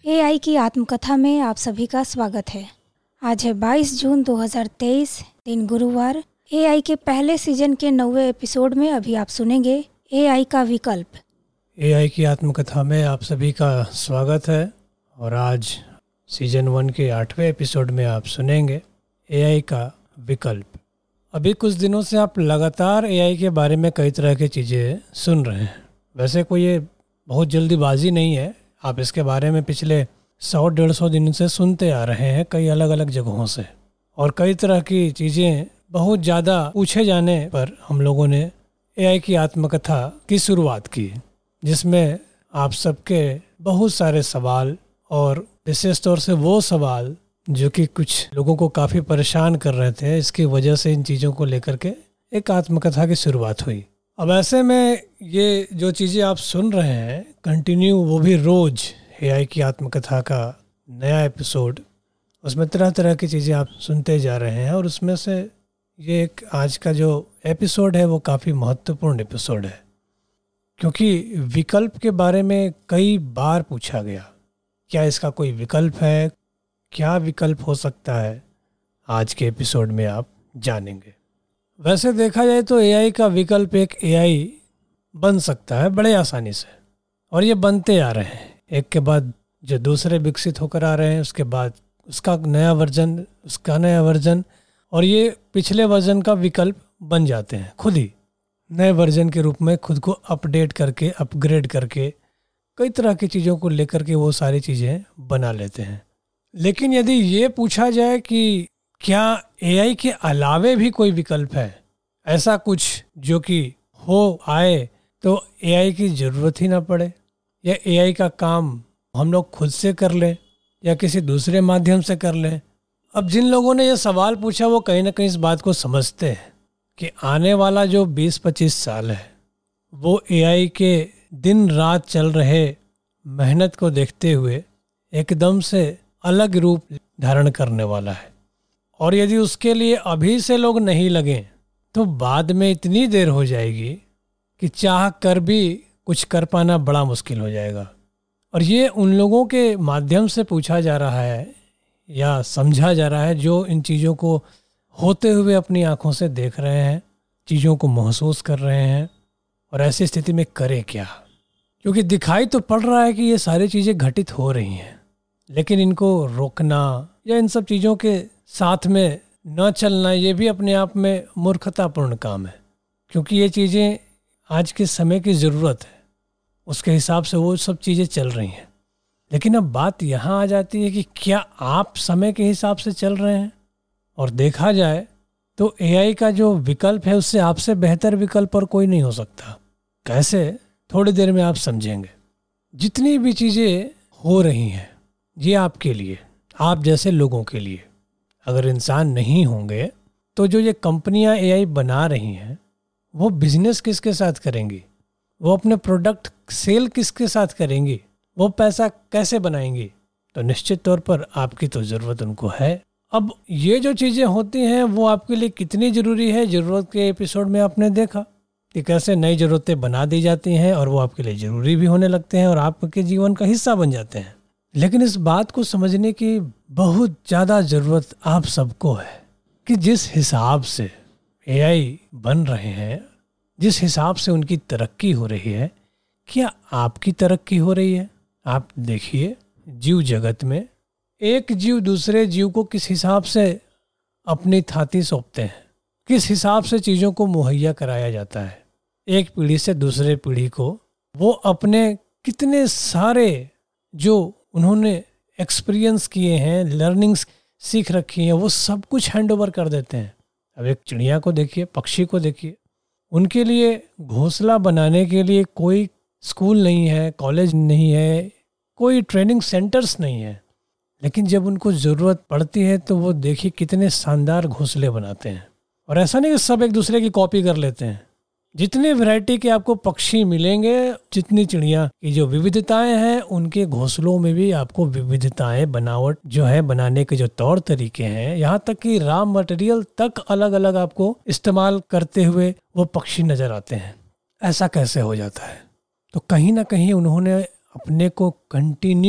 AI की आत्मकथा में आप सभी का स्वागत है। आज है 22 जून 2023, दिन गुरुवार। एआई के पहले सीजन के 9वें एपिसोड में अभी आप सुनेंगे एआई का विकल्प। एआई की आत्मकथा में आप सभी का स्वागत है और आज सीजन 1 के 8वें एपिसोड में आप सुनेंगे एआई का विकल्प। अभी कुछ दिनों से आप लगातार एआई के बारे में कई तरह की चीज़ें सुन रहे हैं। वैसे कोई ये बहुत जल्दीबाजी नहीं है, आप इसके बारे में पिछले 100-150 दिन से सुनते आ रहे हैं कई अलग अलग जगहों से, और कई तरह की चीज़ें बहुत ज़्यादा पूछे जाने पर हम लोगों ने एआई की आत्मकथा की शुरुआत की, जिसमें आप सबके बहुत सारे सवाल और विशेष तौर से वो सवाल जो कि कुछ लोगों को काफ़ी परेशान कर रहे थे, इसकी वजह से इन चीज़ों को लेकर के एक आत्मकथा की शुरुआत हुई। अब ऐसे में ये जो चीज़ें आप सुन रहे हैं कंटिन्यू, वो भी रोज़ एआई की आत्मकथा का नया एपिसोड, उसमें तरह तरह की चीज़ें आप सुनते जा रहे हैं। और उसमें से ये एक आज का जो एपिसोड है वो काफ़ी महत्वपूर्ण एपिसोड है, क्योंकि विकल्प के बारे में कई बार पूछा गया, क्या इसका कोई विकल्प है, क्या विकल्प हो सकता है। आज के एपिसोड में आप जानेंगे। वैसे देखा जाए तो एआई का विकल्प एक एआई बन सकता है बड़े आसानी से, और ये बनते आ रहे हैं एक के बाद जो दूसरे विकसित होकर आ रहे हैं, उसके बाद उसका नया वर्जन, और ये पिछले वर्जन का विकल्प बन जाते हैं। खुद ही नए वर्जन के रूप में खुद को अपडेट करके, अपग्रेड करके, कई तरह की चीज़ों को लेकर के वो सारी चीज़ें बना लेते हैं। लेकिन यदि ये पूछा जाए कि क्या एआई के अलावे भी कोई विकल्प है, ऐसा कुछ जो कि आए तो एआई की ज़रूरत ही ना पड़े, या एआई का काम हम लोग खुद से कर लें या किसी दूसरे माध्यम से कर लें। अब जिन लोगों ने ये सवाल पूछा वो कहीं ना कहीं इस बात को समझते हैं कि आने वाला जो 20-25 साल है वो एआई के दिन रात चल रहे मेहनत को देखते हुए एकदम से अलग रूप धारण करने वाला है। और यदि उसके लिए अभी से लोग नहीं लगें तो बाद में इतनी देर हो जाएगी कि चाह कर भी कुछ कर पाना बड़ा मुश्किल हो जाएगा। और ये उन लोगों के माध्यम से पूछा जा रहा है या समझा जा रहा है जो इन चीज़ों को होते हुए अपनी आंखों से देख रहे हैं, चीज़ों को महसूस कर रहे हैं, और ऐसी स्थिति में करें क्या। क्योंकि दिखाई तो पड़ रहा है कि ये सारी चीज़ें घटित हो रही हैं, लेकिन इनको रोकना या इन सब चीज़ों के साथ में न चलना, ये भी अपने आप में मूर्खतापूर्ण काम है। क्योंकि ये चीज़ें आज के समय की ज़रूरत है, उसके हिसाब से वो सब चीज़ें चल रही हैं। लेकिन अब बात यहाँ आ जाती है कि क्या आप समय के हिसाब से चल रहे हैं। और देखा जाए तो एआई का जो विकल्प है उससे आपसे बेहतर विकल्प और कोई नहीं हो सकता। कैसे, थोड़ी देर में आप समझेंगे। जितनी भी चीज़ें हो रही हैं ये आपके लिए, आप जैसे लोगों के लिए। अगर इंसान नहीं होंगे तो जो ये कंपनियां एआई बना रही हैं वो बिजनेस किसके साथ करेंगी, वो अपने प्रोडक्ट सेल किसके साथ करेंगी, वो पैसा कैसे बनाएंगी। तो निश्चित तौर पर आपकी तो ज़रूरत उनको है। अब ये जो चीज़ें होती हैं वो आपके लिए कितनी ज़रूरी है, ज़रूरत के एपिसोड में आपने देखा कि कैसे नई ज़रूरतें बना दी जाती हैं और वो आपके लिए ज़रूरी भी होने लगते हैं और आपके जीवन का हिस्सा बन जाते हैं। लेकिन इस बात को समझने की बहुत ज़्यादा ज़रूरत आप सबको है कि जिस हिसाब से एआई बन रहे हैं, जिस हिसाब से उनकी तरक्की हो रही है, क्या आपकी तरक्की हो रही है। आप देखिए जीव जगत में एक जीव दूसरे जीव को किस हिसाब से अपनी थाती सौंपते हैं, किस हिसाब से चीज़ों को मुहैया कराया जाता है। एक पीढ़ी से दूसरे पीढ़ी को वो अपने कितने सारे जो उन्होंने एक्सपीरियंस किए हैं, लर्निंग्स सीख रखी हैं, वो सब कुछ हैंड ओवर कर देते हैं। अब एक चिड़िया को देखिए, पक्षी को देखिए, उनके लिए घोंसला बनाने के लिए कोई स्कूल नहीं है, कॉलेज नहीं है, कोई ट्रेनिंग सेंटर्स नहीं है। लेकिन जब उनको ज़रूरत पड़ती है तो वो देखिए कितने शानदार घोंसले बनाते हैं। और ऐसा नहीं कि सब एक दूसरे की कॉपी कर लेते हैं। जितने वैरायटी के आपको पक्षी मिलेंगे, जितनी चिड़िया की जो विविधताएं हैं, उनके घोंसलों में भी आपको विविधताएं, बनावट जो है, बनाने के जो तौर तरीके हैं, यहाँ तक कि रॉ मटेरियल तक अलग अलग आपको इस्तेमाल करते हुए वो पक्षी नजर आते हैं। ऐसा कैसे हो जाता है? तो कहीं ना कहीं उन्होंने अपने को कंटिन्यू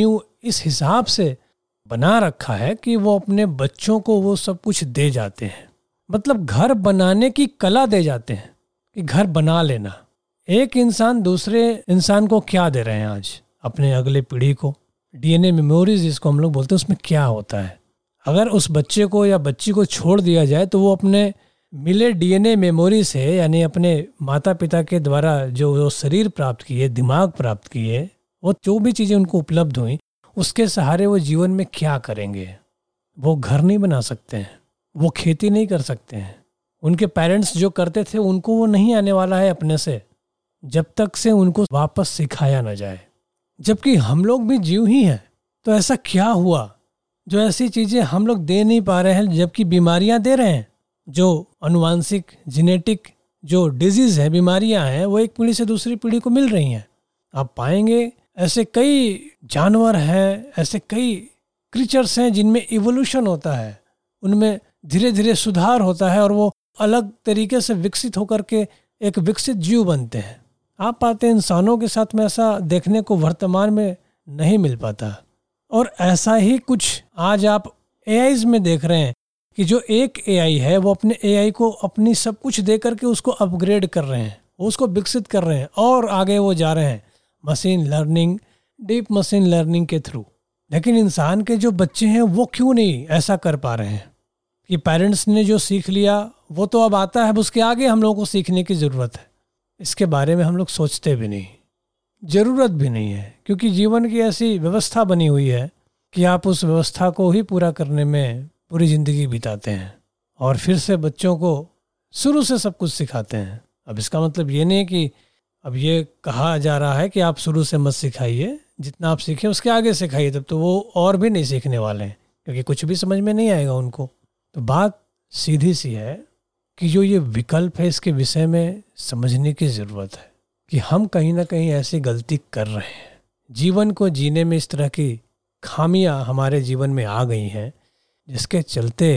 इस हिसाब से बना रखा है कि वो अपने बच्चों को वो सब कुछ दे जाते हैं। मतलब घर बनाने की कला दे जाते हैं कि घर बना लेना। एक इंसान दूसरे इंसान को क्या दे रहे हैं आज? अपने अगले पीढ़ी को डीएनए मेमोरीज जिसको हम लोग बोलते हैं, उसमें क्या होता है? अगर उस बच्चे को या बच्ची को छोड़ दिया जाए तो वो अपने मिले डीएनए मेमोरी से, यानी अपने माता पिता के द्वारा जो वो शरीर प्राप्त किए, दिमाग प्राप्त किए, वो जो भी चीज़ें उनको उपलब्ध हुई, उसके सहारे वो जीवन में क्या करेंगे? वो घर नहीं बना सकते हैं, वो खेती नहीं कर सकते हैं। उनके पेरेंट्स जो करते थे उनको वो नहीं आने वाला है अपने से, जब तक से उनको वापस सिखाया ना जाए। जबकि हम लोग भी जीव ही हैं। तो ऐसा क्या हुआ जो ऐसी चीज़ें हम लोग दे नहीं पा रहे हैं, जबकि बीमारियां दे रहे हैं? जो अनुवांशिक जेनेटिक जो डिजीज़ है, बीमारियां हैं, वो एक पीढ़ी से दूसरी पीढ़ी को मिल रही हैं। आप पाएंगे ऐसे कई जानवर हैं, ऐसे कई क्रीचर्स हैं जिनमें इवोल्यूशन होता है, उनमें धीरे धीरे सुधार होता है और वो अलग तरीके से विकसित होकर के एक विकसित जीव बनते हैं। आप पाते हैं इंसानों के साथ में ऐसा देखने को वर्तमान में नहीं मिल पाता। और ऐसा ही कुछ आज आप एआईज में देख रहे हैं कि जो एक एआई है वो अपने एआई को अपनी सब कुछ दे करके उसको अपग्रेड कर रहे हैं, उसको विकसित कर रहे हैं और आगे वो जा रहे हैं machine learning, deep machine learning के थ्रू। लेकिन इंसान के जो बच्चे हैं वो क्यों नहीं ऐसा कर पा रहे हैं कि पेरेंट्स ने जो सीख लिया वो तो अब आता है, उसके आगे हम लोगों को सीखने की ज़रूरत है। इसके बारे में हम लोग सोचते भी नहीं, ज़रूरत भी नहीं है, क्योंकि जीवन की ऐसी व्यवस्था बनी हुई है कि आप उस व्यवस्था को ही पूरा करने में पूरी ज़िंदगी बिताते हैं और फिर से बच्चों को शुरू से सब कुछ सिखाते हैं। अब इसका मतलब ये नहीं कि अब ये कहा जा रहा है कि आप शुरू से मत सिखाइए, जितना आप सीखें उसके आगे सिखाइए, तब तो वो और भी नहीं सीखने वाले हैं, क्योंकि कुछ भी समझ में नहीं आएगा उनको। तो बात सीधी सी है कि जो ये विकल्प है इसके विषय में समझने की ज़रूरत है कि हम कहीं ना कहीं ऐसी गलती कर रहे हैं। जीवन को जीने में इस तरह की खामियां हमारे जीवन में आ गई हैं जिसके चलते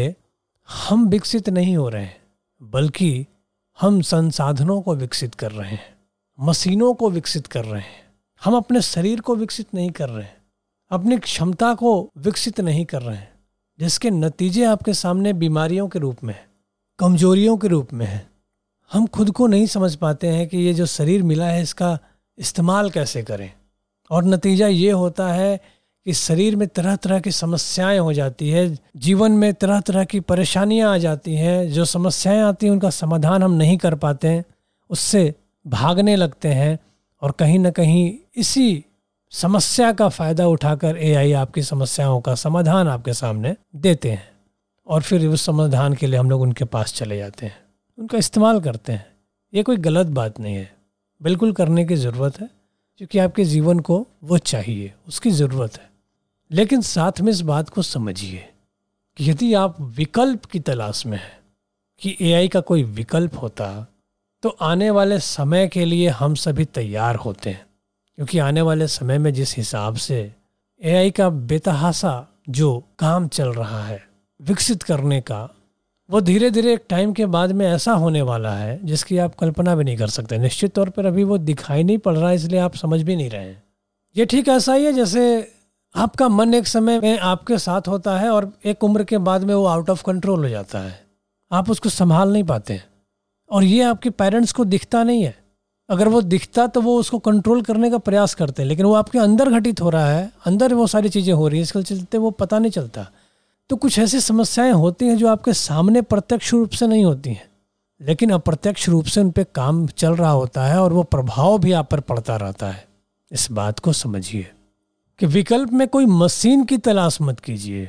हम विकसित नहीं हो रहे हैं, बल्कि हम संसाधनों को विकसित कर रहे हैं, मशीनों को विकसित कर रहे हैं। हम अपने शरीर को विकसित नहीं कर रहे हैं, अपनी क्षमता को विकसित नहीं कर रहे हैं, जिसके नतीजे आपके सामने बीमारियों के रूप में है, कमजोरियों के रूप में है। हम खुद को नहीं समझ पाते हैं कि ये जो शरीर मिला है इसका इस्तेमाल कैसे करें, और नतीजा ये होता है कि शरीर में तरह तरह की समस्याएं हो जाती है, जीवन में तरह तरह की परेशानियां आ जाती हैं। जो समस्याएं आती हैं उनका समाधान हम नहीं कर पाते हैं, उससे भागने लगते हैं और कहीं ना कहीं इसी समस्या का फ़ायदा उठाकर एआई आपकी समस्याओं का समाधान आपके सामने देते हैं और फिर उस समाधान के लिए हम लोग उनके पास चले जाते हैं, उनका इस्तेमाल करते हैं। ये कोई गलत बात नहीं है, बिल्कुल करने की ज़रूरत है, क्योंकि आपके जीवन को वो चाहिए, उसकी ज़रूरत है। लेकिन साथ में इस बात को समझिए कि यदि आप विकल्प की तलाश में हैं कि एआई का कोई विकल्प होता तो आने वाले समय के लिए हम सभी तैयार होते हैं, क्योंकि आने वाले समय में जिस हिसाब से एआई का बेतहाशा जो काम चल रहा है विकसित करने का, वो धीरे धीरे एक टाइम के बाद में ऐसा होने वाला है जिसकी आप कल्पना भी नहीं कर सकते। निश्चित तौर पर अभी वो दिखाई नहीं पड़ रहा है, इसलिए आप समझ भी नहीं रहे हैं। ये ठीक ऐसा ही है जैसे आपका मन एक समय में आपके साथ होता है और एक उम्र के बाद में वो आउट ऑफ कंट्रोल हो जाता है, आप उसको संभाल नहीं पाते हैं, और ये आपके पेरेंट्स को दिखता नहीं है। अगर वो दिखता तो वो उसको कंट्रोल करने का प्रयास करते हैं, लेकिन वो आपके अंदर घटित हो रहा है, अंदर वो सारी चीज़ें हो रही हैं, इसके चलते वो पता नहीं चलता। तो कुछ ऐसी समस्याएं होती हैं जो आपके सामने प्रत्यक्ष रूप से नहीं होती हैं, लेकिन अप्रत्यक्ष रूप से उन पर काम चल रहा होता है और वो प्रभाव भी आप पर पड़ता रहता है। इस बात को समझिए कि विकल्प में कोई मशीन की तलाश मत कीजिए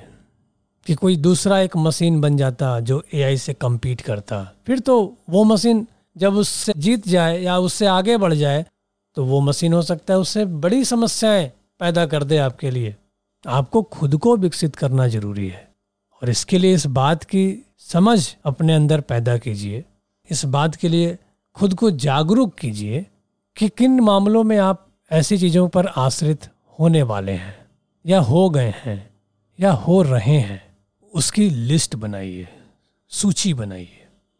कि कोई दूसरा एक मशीन बन जाता जो एआई से कम्पीट करता, फिर तो वो मशीन जब उससे जीत जाए या उससे आगे बढ़ जाए तो वो मशीन हो सकता है उससे बड़ी समस्याएं पैदा कर दे आपके लिए। आपको खुद को विकसित करना जरूरी है और इसके लिए इस बात की समझ अपने अंदर पैदा कीजिए, इस बात के लिए खुद को जागरूक कीजिए कि किन मामलों में आप ऐसी चीज़ों पर आश्रित होने वाले हैं या हो गए हैं या हो रहे हैं। उसकी लिस्ट बनाइए, सूची बनाइए,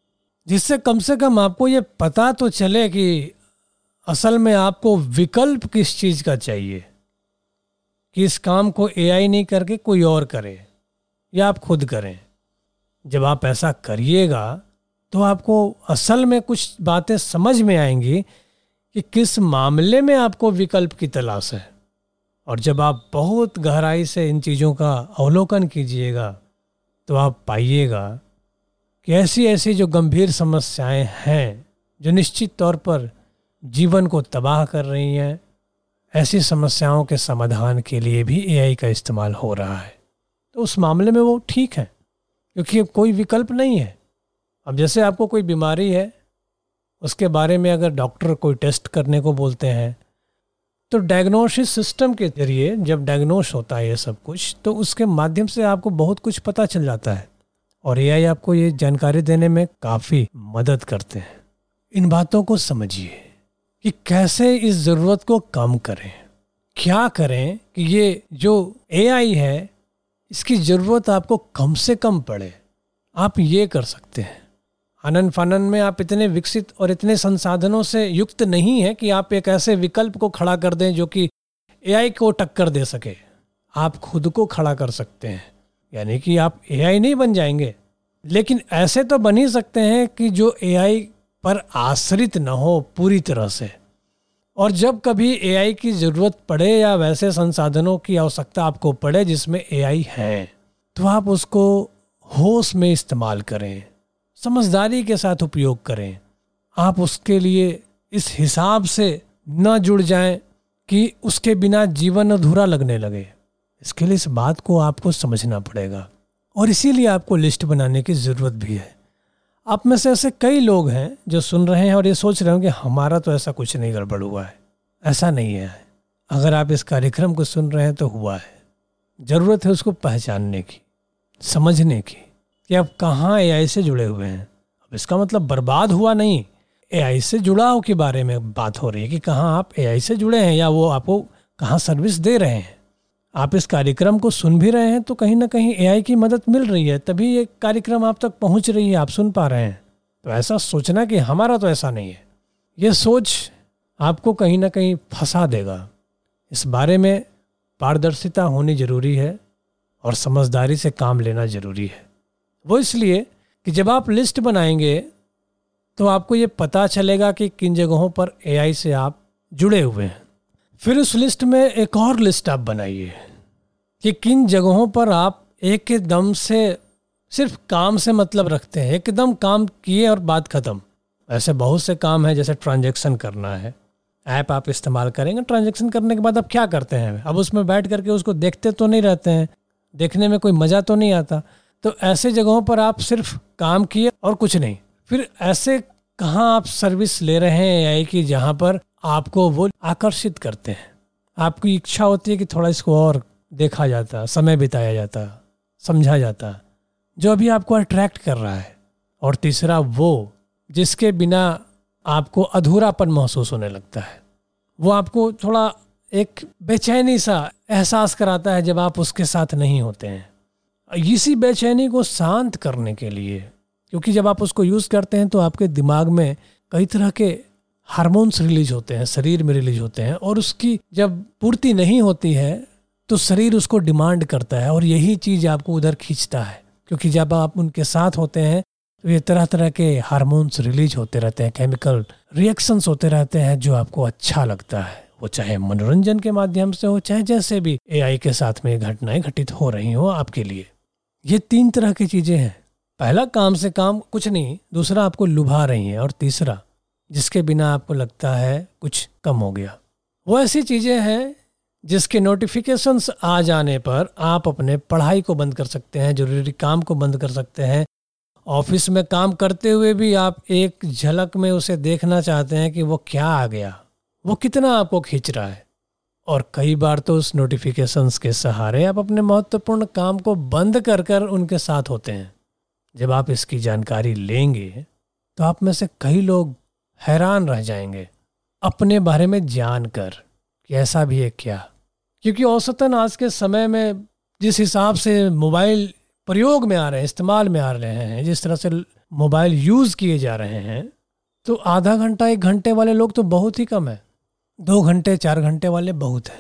जिससे कम से कम आपको ये पता तो चले कि असल में आपको विकल्प किस चीज़ का चाहिए। कि इस काम को एआई नहीं करके कोई और करे या आप खुद करें। जब आप ऐसा करिएगा तो आपको असल में कुछ बातें समझ में आएंगी कि किस मामले में आपको विकल्प की तलाश है। और जब आप बहुत गहराई से इन चीज़ों का अवलोकन कीजिएगा तो आप पाइएगा कि ऐसी ऐसी जो गंभीर समस्याएं हैं जो निश्चित तौर पर जीवन को तबाह कर रही हैं, ऐसी समस्याओं के समाधान के लिए भी एआई का इस्तेमाल हो रहा है। तो उस मामले में वो ठीक है, क्योंकि कोई विकल्प नहीं है। अब जैसे आपको कोई बीमारी है, उसके बारे में अगर डॉक्टर कोई टेस्ट करने को बोलते हैं तो डायग्नोसिस सिस्टम के जरिए जब डायग्नोस होता है ये सब कुछ, तो उसके माध्यम से आपको बहुत कुछ पता चल जाता है और एआई आपको ये जानकारी देने में काफ़ी मदद करते हैं। इन बातों को समझिए कि कैसे इस ज़रूरत को कम करें, क्या करें कि ये जो एआई है इसकी ज़रूरत आपको कम से कम पड़े। आप ये कर सकते हैं। आनन फानन में आप इतने विकसित और इतने संसाधनों से युक्त नहीं है कि आप एक ऐसे विकल्प को खड़ा कर दें जो कि एआई को टक्कर दे सके। आप खुद को खड़ा कर सकते हैं, यानी कि आप एआई नहीं बन जाएंगे, लेकिन ऐसे तो बन ही सकते हैं कि जो एआई पर आश्रित न हो पूरी तरह से। और जब कभी एआई की ज़रूरत पड़े या वैसे संसाधनों की आवश्यकता आपको पड़े जिसमें एआई है, तो आप उसको होश में इस्तेमाल करें, समझदारी के साथ उपयोग करें। आप उसके लिए इस हिसाब से न जुड़ जाएं कि उसके बिना जीवन अधूरा लगने लगे। इसके लिए इस बात को आपको समझना पड़ेगा और इसीलिए आपको लिस्ट बनाने की ज़रूरत भी है। आप में से ऐसे कई लोग हैं जो सुन रहे हैं और ये सोच रहे हैं कि हमारा तो ऐसा कुछ नहीं गड़बड़ हुआ है। ऐसा नहीं है। अगर आप इस कार्यक्रम को सुन रहे हैं तो हुआ है। ज़रूरत है उसको पहचानने की, समझने की कि आप कहाँ एआई से जुड़े हुए हैं। अब इसका मतलब बर्बाद हुआ नहीं, एआई से जुड़ाव के बारे में बात हो रही है कि कहाँ आप एआई से जुड़े हैं या वो आपको कहाँ सर्विस दे रहे हैं। आप इस कार्यक्रम को सुन भी रहे हैं तो कहीं ना कहीं एआई की मदद मिल रही है, तभी ये कार्यक्रम आप तक पहुंच रही है, आप सुन पा रहे हैं। तो ऐसा सोचना कि हमारा तो ऐसा नहीं है, ये सोच आपको कहीं ना कहीं फंसा देगा। इस बारे में पारदर्शिता होनी जरूरी है और समझदारी से काम लेना जरूरी है। वो इसलिए कि जब आप लिस्ट बनाएंगे तो आपको ये पता चलेगा कि किन जगहों पर एआई से आप जुड़े हुए हैं। फिर उस लिस्ट में एक और लिस्ट आप बनाइए कि किन जगहों पर आप एकदम से सिर्फ काम से मतलब रखते हैं, एकदम काम किए और बात खत्म। ऐसे बहुत से काम हैं, जैसे ट्रांजैक्शन करना है, ऐप आप इस्तेमाल करेंगे, ट्रांजैक्शन करने के बाद आप क्या करते हैं, अब उसमें बैठ करके उसको देखते तो नहीं रहते हैं, देखने में कोई मज़ा तो नहीं आता। तो ऐसे जगहों पर आप सिर्फ काम किए और कुछ नहीं। फिर ऐसे कहाँ आप सर्विस ले रहे हैं एआई की जहाँ पर आपको वो आकर्षित करते हैं, आपकी इच्छा होती है कि थोड़ा इसको और देखा जाता, समय बिताया जाता, समझा जाता, जो अभी आपको अट्रैक्ट कर रहा है। और तीसरा वो जिसके बिना आपको अधूरापन महसूस होने लगता है, वो आपको थोड़ा एक बेचैनी सा एहसास कराता है जब आप उसके साथ नहीं होते हैं। इसी बेचैनी को शांत करने के लिए, क्योंकि जब आप उसको यूज़ करते हैं तो आपके दिमाग में कई तरह के हार्मोन्स रिलीज होते हैं, शरीर में रिलीज होते हैं, और उसकी जब पूर्ति नहीं होती है तो शरीर उसको डिमांड करता है और यही चीज़ आपको उधर खींचता है। क्योंकि जब आप उनके साथ होते हैं तो ये तरह तरह के हार्मोन्स रिलीज होते रहते हैं, केमिकल रिएक्शंस होते रहते हैं जो आपको अच्छा लगता है। वो चाहे मनोरंजन के माध्यम से हो, चाहे जैसे भी एआई के साथ में घटनाएं घटित हो रही हो आपके लिए। ये 3 तरह की चीज़ें हैं। पहला, काम से काम कुछ नहीं, दूसरा आपको लुभा रही हैं, और तीसरा जिसके बिना आपको लगता है कुछ कम हो गया। वो ऐसी चीज़ें हैं जिसके नोटिफिकेशंस आ जाने पर आप अपने पढ़ाई को बंद कर सकते हैं, जरूरी काम को बंद कर सकते हैं। ऑफिस में काम करते हुए भी आप एक झलक में उसे देखना चाहते हैं कि वो क्या आ गया, वो कितना आपको खींच रहा है। और कई बार तो उस नोटिफिकेशंस के सहारे आप अपने महत्वपूर्ण काम को बंद कर कर उनके साथ होते हैं। जब आप इसकी जानकारी लेंगे तो आप में से कई लोग हैरान रह जाएंगे अपने बारे में जानकर कि ऐसा भी है क्या। क्योंकि औसतन आज के समय में जिस हिसाब से मोबाइल प्रयोग में आ रहे हैं, इस्तेमाल में आ रहे हैं, जिस तरह से मोबाइल यूज़ किए जा रहे हैं, तो आधा घंटा 1 घंटे वाले लोग तो बहुत ही कम है, 2 घंटे 4 घंटे वाले बहुत हैं।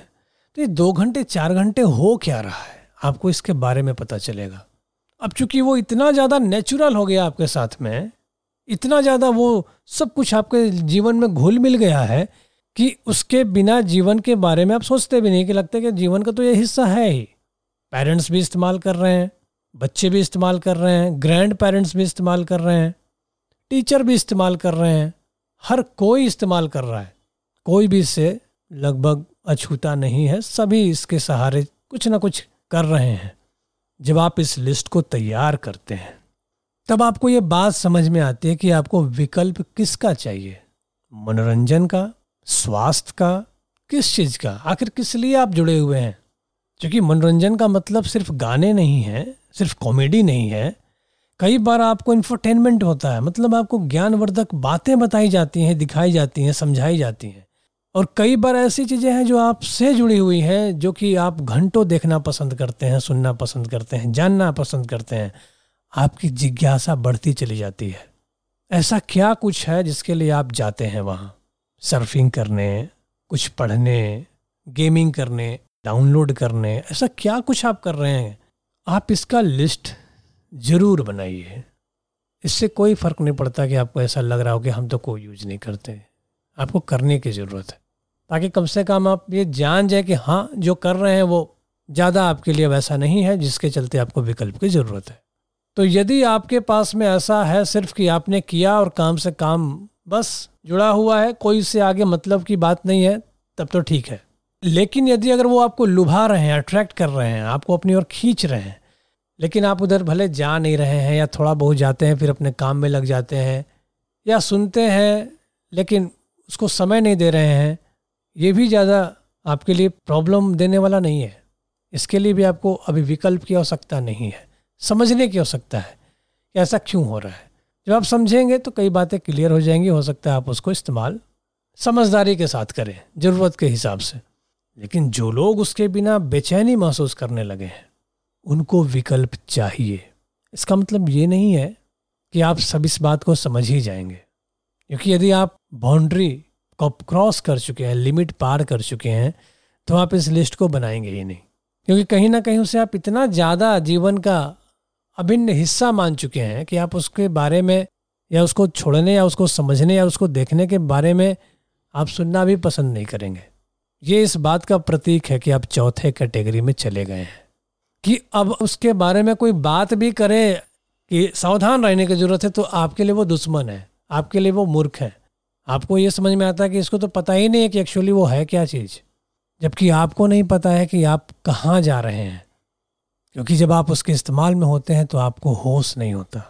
तो ये 2 घंटे 4 घंटे हो क्या रहा है आपको इसके बारे में पता चलेगा। अब चूंकि वो इतना ज़्यादा नेचुरल हो गया आपके साथ में, इतना ज़्यादा वो सब कुछ आपके जीवन में घुल मिल गया है कि उसके बिना जीवन के बारे में आप सोचते भी नहीं, कि लगता है कि जीवन का तो ये हिस्सा है ही। पेरेंट्स भी इस्तेमाल कर रहे हैं, बच्चे भी इस्तेमाल कर रहे हैं, ग्रैंड पेरेंट्स भी इस्तेमाल कर रहे हैं, टीचर भी इस्तेमाल कर रहे हैं, हर कोई इस्तेमाल कर रहा है। कोई भी इससे लगभग अछूता नहीं है, सभी इसके सहारे कुछ ना कुछ कर रहे हैं। जब आप इस लिस्ट को तैयार करते हैं तब आपको ये बात समझ में आती है कि आपको विकल्प किसका चाहिए, मनोरंजन का, स्वास्थ्य का, किस चीज़ का, आखिर किस लिए आप जुड़े हुए हैं। क्योंकि मनोरंजन का मतलब सिर्फ गाने नहीं है, सिर्फ कॉमेडी नहीं है। कई बार आपको इंफरटेनमेंट होता है, मतलब आपको ज्ञानवर्धक बातें बताई जाती हैं, दिखाई जाती हैं, समझाई जाती हैं। और कई बार ऐसी चीज़ें हैं जो आपसे जुड़ी हुई हैं, जो कि आप घंटों देखना पसंद करते हैं, सुनना पसंद करते हैं, जानना पसंद करते हैं। आपकी जिज्ञासा बढ़ती चली जाती है। ऐसा क्या कुछ है जिसके लिए आप जाते हैं वहाँ? सर्फिंग करने, कुछ पढ़ने, गेमिंग करने, डाउनलोड करने, ऐसा क्या कुछ आप कर रहे हैं? आप इसका लिस्ट ज़रूर बनाइए। इससे कोई फ़र्क नहीं पड़ता कि आपको ऐसा लग रहा हो कि हम तो कोई यूज नहीं करते। आपको करने की ज़रूरत है, ताकि कम से कम आप ये जान जाए कि हाँ, जो कर रहे हैं वो ज़्यादा आपके लिए वैसा नहीं है जिसके चलते आपको विकल्प की ज़रूरत है। तो यदि आपके पास में ऐसा है सिर्फ कि आपने किया और काम से काम बस जुड़ा हुआ है, कोई इससे आगे मतलब की बात नहीं है, तब तो ठीक है। लेकिन यदि अगर वो आपको लुभा रहे हैं, अट्रैक्ट कर रहे हैं, आपको अपनी ओर खींच रहे हैं, लेकिन आप उधर भले जा नहीं रहे हैं, या थोड़ा बहुत जाते हैं फिर अपने काम में लग जाते हैं, या सुनते हैं लेकिन उसको समय नहीं दे रहे हैं, ये भी ज़्यादा आपके लिए प्रॉब्लम देने वाला नहीं है। इसके लिए भी आपको अभी विकल्प की आवश्यकता नहीं है, समझने की आवश्यकता है कि ऐसा क्यों हो रहा है। जब आप समझेंगे तो कई बातें क्लियर हो जाएंगी। हो सकता है आप उसको इस्तेमाल समझदारी के साथ करें, ज़रूरत के हिसाब से। लेकिन जो लोग उसके बिना बेचैनी महसूस करने लगे हैं, उनको विकल्प चाहिए। इसका मतलब ये नहीं है कि आप सब इस बात को समझ ही जाएंगे, क्योंकि यदि आप बाउंड्री को क्रॉस कर चुके हैं, लिमिट पार कर चुके हैं, तो आप इस लिस्ट को बनाएंगे ही नहीं। क्योंकि कहीं ना कहीं उसे आप इतना ज़्यादा जीवन का अभिन्न हिस्सा मान चुके हैं कि आप उसके बारे में, या उसको छोड़ने, या उसको समझने, या उसको देखने के बारे में आप सुनना भी पसंद नहीं करेंगे। ये इस बात का प्रतीक है कि आप चौथे कैटेगरी में चले गए हैं, कि अब उसके बारे में कोई बात भी करे कि सावधान रहने की ज़रूरत है, तो आपके लिए वो दुश्मन है, आपके लिए वो मूर्ख है। आपको ये समझ में आता है कि इसको तो पता ही नहीं है कि एक्चुअली वो है क्या चीज़, जबकि आपको नहीं पता है कि आप कहाँ जा रहे हैं। क्योंकि जब आप उसके इस्तेमाल में होते हैं तो आपको होश नहीं होता,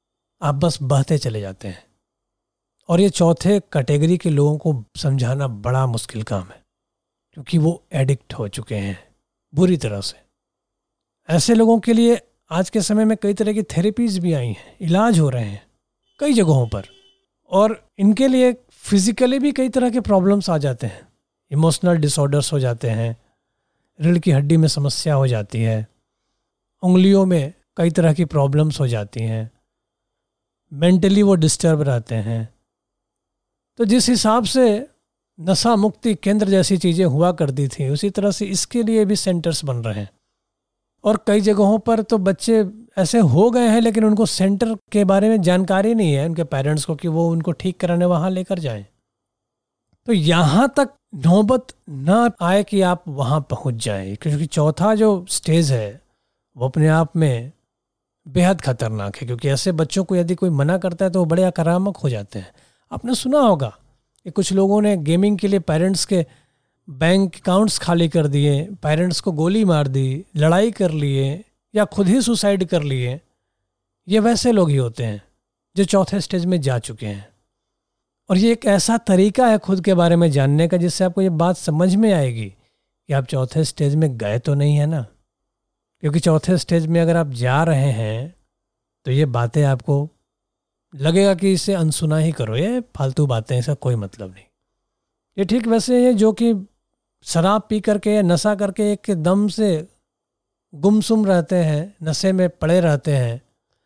आप बस बहते चले जाते हैं। और ये चौथे कैटेगरी के लोगों को समझाना बड़ा मुश्किल काम है, क्योंकि वो एडिक्ट हो चुके हैं बुरी तरह से। ऐसे लोगों के लिए आज के समय में कई तरह की थेरेपीज भी आई हैं, इलाज हो रहे हैं कई जगहों पर। और इनके लिए फिजिकली भी कई तरह के प्रॉब्लम्स आ जाते हैं, इमोशनल डिसऑर्डर्स हो जाते हैं, रीढ़ की हड्डी में समस्या हो जाती है, उंगलियों में कई तरह की प्रॉब्लम्स हो जाती हैं, मेंटली वो डिस्टर्ब रहते हैं। तो जिस हिसाब से नशा मुक्ति केंद्र जैसी चीज़ें हुआ करती थी, उसी तरह से इसके लिए भी सेंटर्स बन रहे हैं। और कई जगहों पर तो बच्चे ऐसे हो गए हैं, लेकिन उनको सेंटर के बारे में जानकारी नहीं है उनके पेरेंट्स को, कि वो उनको ठीक कराने वहाँ लेकर जाएं। तो यहाँ तक नौबत ना आए कि आप वहाँ पहुँच जाएं, क्योंकि चौथा जो स्टेज है वो अपने आप में बेहद खतरनाक है। क्योंकि ऐसे बच्चों को यदि कोई मना करता है तो वो बड़े आक्रामक हो जाते हैं। आपने सुना होगा कि कुछ लोगों ने गेमिंग के लिए पेरेंट्स के बैंक अकाउंट्स खाली कर दिए, पेरेंट्स को गोली मार दी, लड़ाई कर लिए, या खुद ही सुसाइड कर लिए। ये वैसे लोग ही होते हैं जो चौथे स्टेज में जा चुके हैं। और ये एक ऐसा तरीका है खुद के बारे में जानने का, जिससे आपको ये बात समझ में आएगी कि आप चौथे स्टेज में गए तो नहीं है ना। क्योंकि चौथे स्टेज में अगर आप जा रहे हैं तो ये बातें आपको लगेगा कि इसे अनसुना ही करो, ये फालतू बातें, इसका कोई मतलब नहीं। ये ठीक वैसे है जो कि शराब पी करके या नशा करके एकदम से गुमसुम रहते हैं, नशे में पड़े रहते हैं,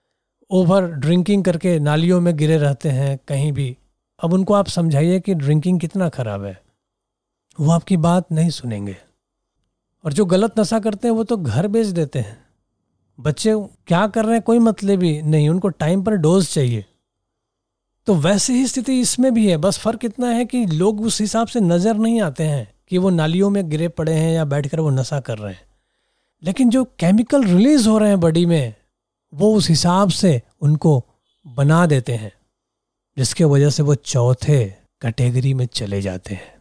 ओवर ड्रिंकिंग करके नालियों में गिरे रहते हैं कहीं भी। अब उनको आप समझाइए कि ड्रिंकिंग कितना खराब है, वो आपकी बात नहीं सुनेंगे। और जो गलत नशा करते हैं वो तो घर बेच देते हैं। बच्चे क्या कर रहे हैं कोई मतलब ही नहीं, उनको टाइम पर डोज चाहिए। तो वैसे ही स्थिति इसमें भी है, बस फर्क इतना है कि लोग उस हिसाब से नजर नहीं आते हैं कि वो नालियों में गिरे पड़े हैं या बैठकर वो नशा कर रहे हैं, लेकिन जो केमिकल रिलीज हो रहे हैं बॉडी में वो उस हिसाब से उनको बना देते हैं, जिसके वजह से वो चौथे कैटेगरी में चले जाते हैं।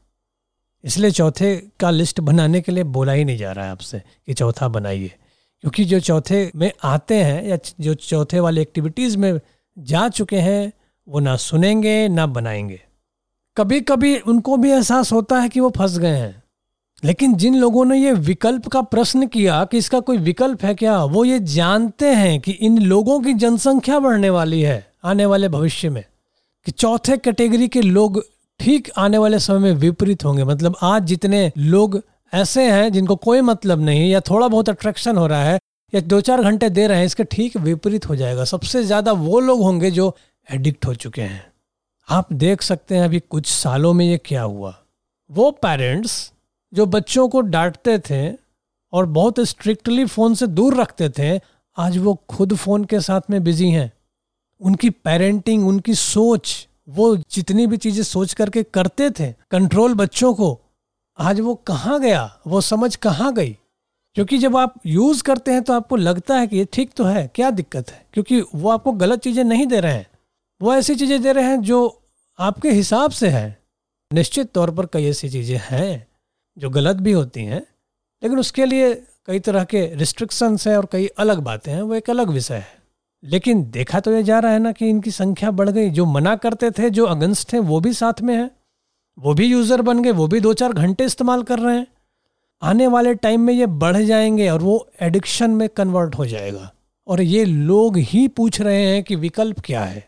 इसलिए चौथे का लिस्ट बनाने के लिए बोला ही नहीं जा रहा है आपसे कि चौथा बनाइए, क्योंकि जो चौथे में आते हैं या जो चौथे वाली एक्टिविटीज़ में जा चुके हैं वो ना सुनेंगे ना बनाएंगे। कभी कभी उनको भी एहसास होता है कि वो फंस गए हैं, लेकिन जिन लोगों ने ये विकल्प का प्रश्न किया कि इसका कोई विकल्प है क्या, वो ये जानते हैं कि इन लोगों की जनसंख्या बढ़ने वाली है आने वाले भविष्य में, कि चौथे कैटेगरी के लोग ठीक आने वाले समय में विपरीत होंगे। मतलब आज जितने लोग ऐसे हैं जिनको कोई मतलब नहीं या थोड़ा बहुत अट्रैक्शन हो रहा है या 2-4 घंटे दे रहे हैं, इसके ठीक विपरीत हो जाएगा। सबसे ज्यादा वो लोग होंगे जो एडिक्ट हो चुके हैं। आप देख सकते हैं अभी कुछ सालों में ये क्या हुआ। वो पेरेंट्स जो बच्चों को डांटते थे और बहुत स्ट्रिक्टली फोन से दूर रखते थे, आज वो खुद फोन के साथ में बिजी हैं। उनकी पेरेंटिंग, उनकी सोच, वो जितनी भी चीजें सोच करके करते थे कंट्रोल बच्चों को, आज वो कहाँ गया, वो समझ कहाँ गई। क्योंकि जब आप यूज करते हैं तो आपको लगता है कि ये ठीक तो है, क्या दिक्कत है, क्योंकि वो आपको गलत चीजें नहीं दे रहे हैं, वो ऐसी चीजें दे रहे हैं जो आपके हिसाब से है। निश्चित तौर पर कई ऐसी चीजें हैं जो गलत भी होती हैं, लेकिन उसके लिए कई तरह के रिस्ट्रिक्शंस हैं और कई अलग बातें हैं, वो एक अलग विषय है। लेकिन देखा तो ये जा रहा है ना कि इनकी संख्या बढ़ गई। जो मना करते थे, जो अगेंस्ट थे, वो भी साथ में है, वो भी यूजर बन गए, वो भी 2-4 घंटे इस्तेमाल कर रहे हैं। आने वाले टाइम में ये बढ़ जाएंगे और वो एडिक्शन में कन्वर्ट हो जाएगा। और ये लोग ही पूछ रहे हैं कि विकल्प क्या है।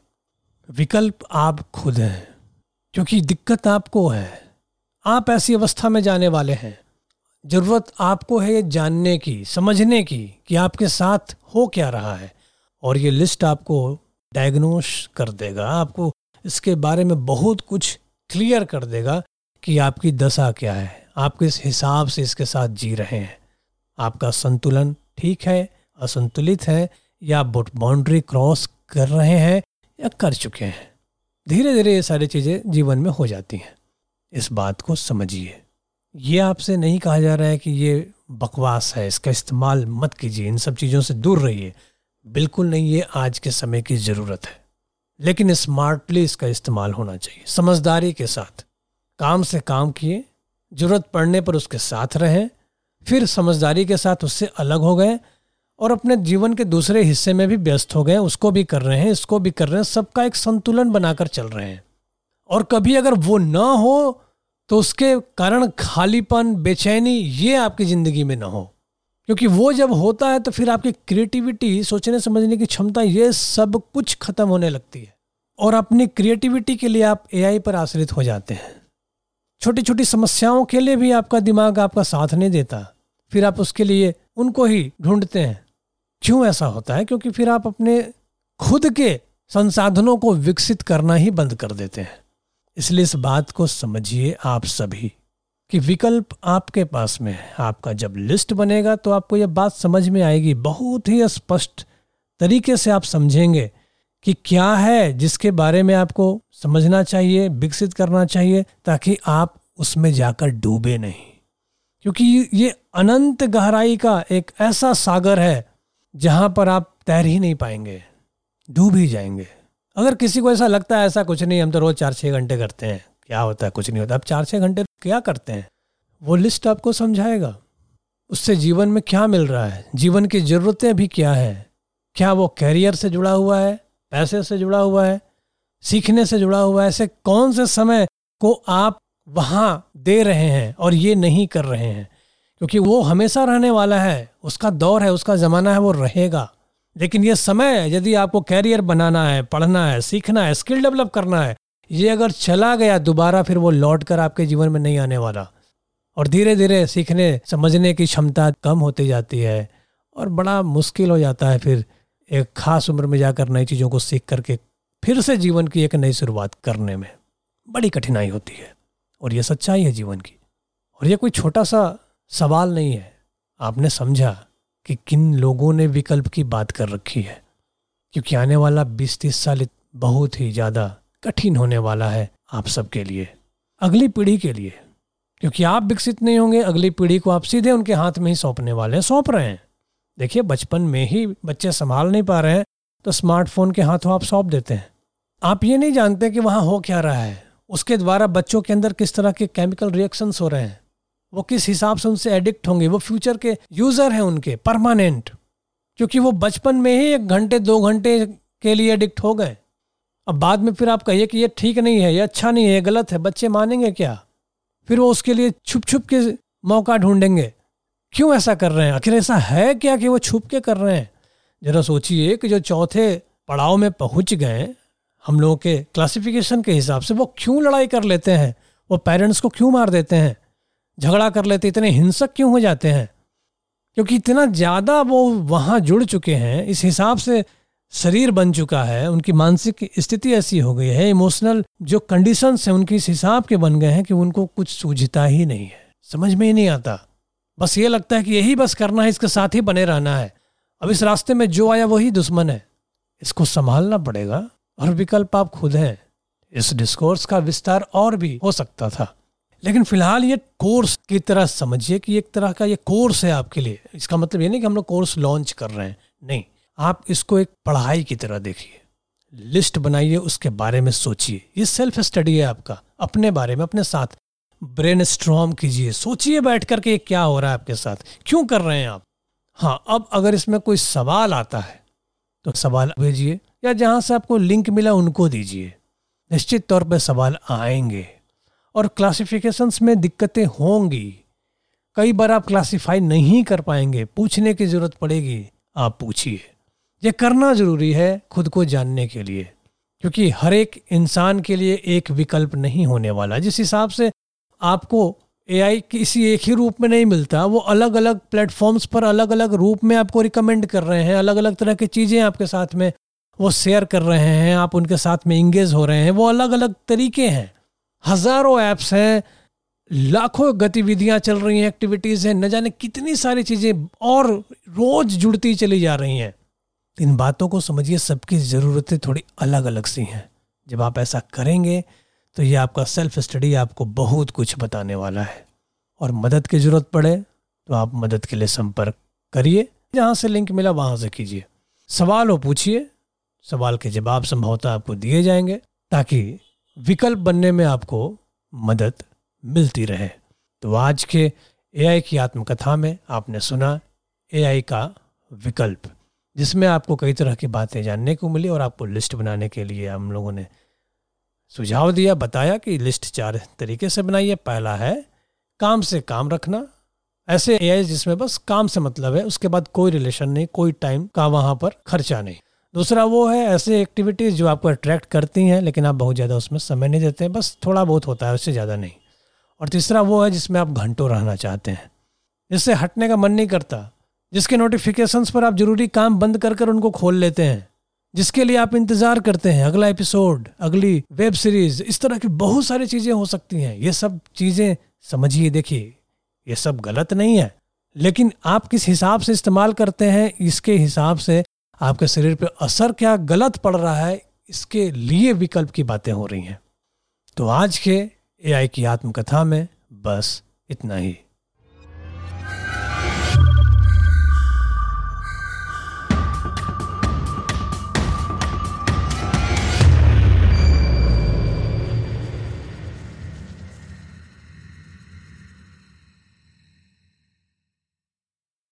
विकल्प आप खुद हैं, क्योंकि दिक्कत आपको है। आप ऐसी अवस्था में जाने वाले हैं। जरूरत आपको है ये जानने की, समझने की कि आपके साथ हो क्या रहा है। और ये लिस्ट आपको डायग्नोस कर देगा, आपको इसके बारे में बहुत कुछ क्लियर कर देगा कि आपकी दशा क्या है, आप किस हिसाब से इसके साथ जी रहे हैं, आपका संतुलन ठीक है, असंतुलित है, या बाउंड्री क्रॉस कर रहे हैं या कर चुके हैं। धीरे धीरे ये सारी चीज़ें जीवन में हो जाती हैं। इस बात को समझिए। ये आपसे नहीं कहा जा रहा है कि ये बकवास है, इसका इस्तेमाल मत कीजिए, इन सब चीज़ों से दूर रहिए। बिल्कुल नहीं, ये आज के समय की ज़रूरत है, लेकिन स्मार्टली इसका इस्तेमाल होना चाहिए, समझदारी के साथ। काम से काम किए, ज़रूरत पड़ने पर उसके साथ रहें, फिर समझदारी के साथ उससे अलग हो गए और अपने जीवन के दूसरे हिस्से में भी व्यस्त हो गए। उसको भी कर रहे हैं, इसको भी कर रहे हैं, सबका एक संतुलन बनाकर चल रहे हैं। और कभी अगर वो ना हो तो उसके कारण खालीपन, बेचैनी, ये आपकी ज़िंदगी में ना हो। क्योंकि वो जब होता है तो फिर आपकी क्रिएटिविटी, सोचने समझने की क्षमता, ये सब कुछ खत्म होने लगती है। और अपनी क्रिएटिविटी के लिए आप एआई पर आश्रित हो जाते हैं। छोटी छोटी समस्याओं के लिए भी आपका दिमाग आपका साथ नहीं देता, फिर आप उसके लिए उनको ही ढूंढते हैं। क्यों ऐसा होता है? क्योंकि फिर आप अपने खुद के संसाधनों को विकसित करना ही बंद कर देते हैं। इसलिए इस बात को समझिए आप सभी कि विकल्प आपके पास में है। आपका जब लिस्ट बनेगा तो आपको यह बात समझ में आएगी, बहुत ही स्पष्ट तरीके से आप समझेंगे कि क्या है जिसके बारे में आपको समझना चाहिए, विकसित करना चाहिए, ताकि आप उसमें जाकर डूबे नहीं। क्योंकि ये अनंत गहराई का एक ऐसा सागर है जहां पर आप तैर ही नहीं पाएंगे, डूब ही जाएंगे। अगर किसी को ऐसा लगता है ऐसा कुछ नहीं, हम तो रोज 4-6 घंटे करते हैं, क्या होता है, कुछ नहीं होता। आप 4-6 घंटे क्या करते हैं, वो लिस्ट आपको समझाएगा। उससे जीवन में क्या मिल रहा है, जीवन की जरूरतें भी क्या है, क्या वो कैरियर से जुड़ा हुआ है, पैसे से जुड़ा हुआ है, सीखने से जुड़ा हुआ है। ऐसे कौन से समय को आप वहां दे रहे हैं और ये नहीं कर रहे हैं, क्योंकि वो हमेशा रहने वाला है, उसका दौर है, उसका जमाना है, वो रहेगा। लेकिन ये समय यदि आपको कैरियर बनाना है, पढ़ना है, सीखना है, स्किल डेवलप करना है, ये अगर चला गया दोबारा फिर वो लौट कर आपके जीवन में नहीं आने वाला। और धीरे धीरे सीखने समझने की क्षमता कम होती जाती है और बड़ा मुश्किल हो जाता है फिर एक खास उम्र में जाकर नई चीज़ों को सीख करके फिर से जीवन की एक नई शुरुआत करने में बड़ी कठिनाई होती है। और ये सच्चाई है जीवन की। और ये कोई छोटा सा सवाल नहीं है, आपने समझा कि किन लोगों ने विकल्प की बात कर रखी है, क्योंकि आने वाला 20-30 साल बहुत ही ज़्यादा कठिन होने वाला है आप सबके लिए, अगली पीढ़ी के लिए, क्योंकि आप विकसित नहीं होंगे, अगली पीढ़ी को आप सीधे उनके हाथ में ही सौंपने वाले हैं, सौंप रहे हैं। देखिए, बचपन में ही बच्चे संभाल नहीं पा रहे हैं तो स्मार्टफोन के हाथों आप सौंप देते हैं। आप ये नहीं जानते कि वहाँ हो क्या रहा है, उसके द्वारा बच्चों के अंदर किस तरह के केमिकल रिएक्शंस हो रहे हैं, वो किस हिसाब से उनसे एडिक्ट होंगे, वो फ्यूचर के यूज़र हैं उनके परमानेंट, क्योंकि वो बचपन में ही 1 घंटे 2 घंटे के लिए एडिक्ट हो गए। अब बाद में फिर आप कहिए कि ये ठीक नहीं है, ये अच्छा नहीं है, ये गलत है, बच्चे मानेंगे क्या? फिर वो उसके लिए छुप छुप के मौका ढूंढेंगे। क्यों ऐसा कर रहे हैं? आखिर ऐसा है क्या कि वो छुप के कर रहे हैं? जरा सोचिए कि जो चौथे पड़ाव में पहुंच गए हम लोगों के क्लासिफिकेशन के हिसाब से, वो क्यों लड़ाई कर लेते हैं, वो पेरेंट्स को क्यों मार देते हैं, झगड़ा कर लेते, इतने हिंसक क्यों हो जाते हैं? क्योंकि इतना ज़्यादा वो वहाँ जुड़ चुके हैं, इस हिसाब से शरीर बन चुका है, उनकी मानसिक स्थिति ऐसी हो गई है, इमोशनल जो कंडीशंस हैं उनकी इस हिसाब के बन गए हैं कि उनको कुछ सूझता ही नहीं है, समझ में ही नहीं आता। बस ये लगता है कि यही बस करना है, इसके साथ ही बने रहना है। अब इस रास्ते में जो आया वही दुश्मन है, इसको संभालना पड़ेगा और विकल्प आप खुद हैं। इस डिस्कोर्स का विस्तार और भी हो सकता था, लेकिन फिलहाल ये कोर्स की तरह समझिए कि एक तरह का ये कोर्स है आपके लिए। इसका मतलब ये नहीं कि हम लोग कोर्स लॉन्च कर रहे हैं, नहीं, आप इसको एक पढ़ाई की तरह देखिए, लिस्ट बनाइए, उसके बारे में सोचिए। ये सेल्फ स्टडी है आपका, अपने बारे में अपने साथ ब्रेनस्टॉर्म कीजिए, सोचिए बैठ कर के क्या हो रहा है आपके साथ, क्यों कर रहे हैं आप। हाँ, अब अगर इसमें कोई सवाल आता है तो सवाल भेजिए, या जहाँ से आपको लिंक मिला उनको दीजिए। निश्चित तौर पर सवाल आएंगे और क्लासिफिकेशंस में दिक्कतें होंगी, कई बार आप क्लासिफाई नहीं कर पाएंगे, पूछने की जरूरत पड़ेगी, आप पूछिए। ये करना जरूरी है खुद को जानने के लिए, क्योंकि हर एक इंसान के लिए एक विकल्प नहीं होने वाला। जिस हिसाब से आपको एआई किसी एक ही रूप में नहीं मिलता, वो अलग अलग प्लेटफॉर्म्स पर अलग अलग रूप में आपको रिकमेंड कर रहे हैं, अलग अलग तरह की चीज़ें आपके साथ में वो शेयर कर रहे हैं, आप उनके साथ में इंगेज हो रहे हैं, वो अलग अलग तरीके हैं। हज़ारों ऐप्स हैं, लाखों गतिविधियां चल रही हैं, एक्टिविटीज़ हैं, न जाने कितनी सारी चीज़ें और रोज़ जुड़ती चली जा रही हैं। इन बातों को समझिए, सबकी ज़रूरतें थोड़ी अलग अलग सी हैं। जब आप ऐसा करेंगे तो ये आपका सेल्फ स्टडी आपको बहुत कुछ बताने वाला है। और मदद की ज़रूरत पड़े तो आप मदद के लिए संपर्क करिए, जहाँ से लिंक मिला वहाँ से कीजिए। सवाल हो पूछिए, सवाल के जवाब संभवतः आपको दिए जाएंगे, ताकि विकल्प बनने में आपको मदद मिलती रहे। तो आज के एआई की आत्मकथा में आपने सुना एआई का विकल्प, जिसमें आपको कई तरह की बातें जानने को मिली और आपको लिस्ट बनाने के लिए हम लोगों ने सुझाव दिया, बताया कि लिस्ट 4 तरीके से बनाइए। पहला है काम से काम रखना, ऐसे एआई जिसमें बस काम से मतलब है, उसके बाद कोई रिलेशन नहीं, कोई टाइम का वहाँ पर खर्चा नहीं। दूसरा वो है ऐसे एक्टिविटीज़ जो आपको अट्रैक्ट करती हैं लेकिन आप बहुत ज़्यादा उसमें समय नहीं देते हैं, बस थोड़ा बहुत होता है, उससे ज़्यादा नहीं। और तीसरा वो है जिसमें आप घंटों रहना चाहते हैं, जिससे हटने का मन नहीं करता, जिसके नोटिफिकेशंस पर आप जरूरी काम बंद कर कर उनको खोल लेते हैं, जिसके लिए आप इंतज़ार करते हैं अगला एपिसोड, अगली वेब सीरीज़। इस तरह की बहुत सारी चीज़ें हो सकती हैं। ये सब चीज़ें समझिए, देखिए, ये सब गलत नहीं है, लेकिन आप किस हिसाब से इस्तेमाल करते हैं, इसके हिसाब से आपके शरीर पे असर क्या गलत पड़ रहा है, इसके लिए विकल्प की बातें हो रही हैं। तो आज के एआई की आत्मकथा में बस इतना ही।